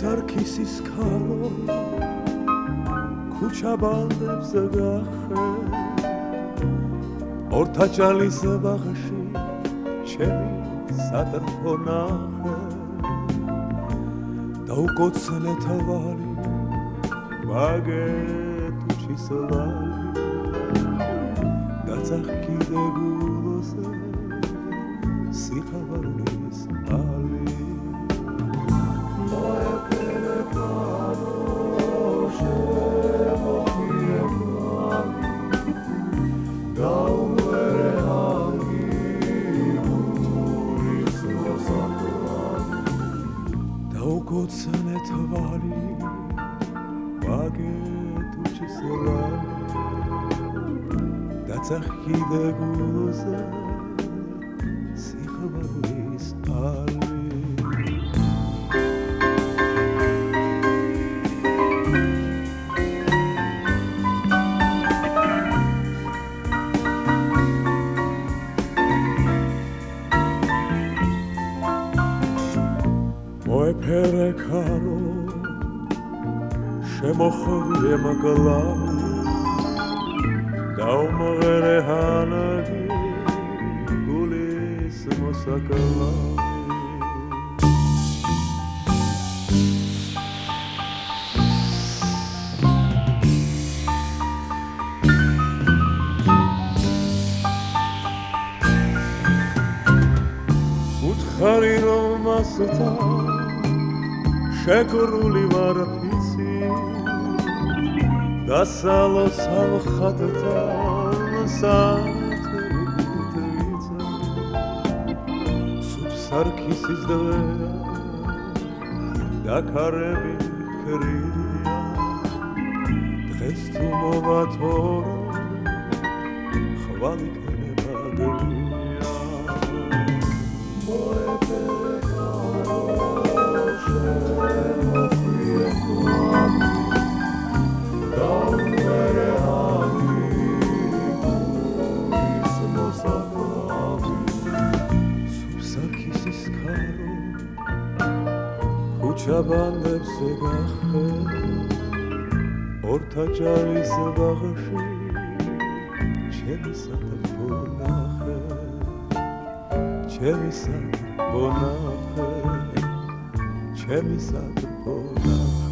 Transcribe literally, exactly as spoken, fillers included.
სუფსარქისის ქარო ქუჩა ბალდებზე გახე ორთაჭალის ბაღში ჩემი სატრფო ნახე დაუკოცნე თვალი ბაგეტუჩის ლალი დაძახკიდე გულოზე სიხარულის ალი Daugocane tvali bagetuchis lali Datzachide guloze sixvalis ali Moepere karo shemokhvie maglani Daumgere hanagi gulis mosaklani Utkari romasta შეგრული ვარ ფიცი დასალო სამხატთან საათრიცა სუფსარქისის დღეა დაქარები ხრია დღეს თუ მოვათორო ხვალი ქნება გია Sufsarkisის ქარო ქუჩა ბალდებზე გახე ორთაჭალის ბაღში ჩემი სატრფო ნახე ჩემი სატრფო ნახე ჩემი სატრფო ნახე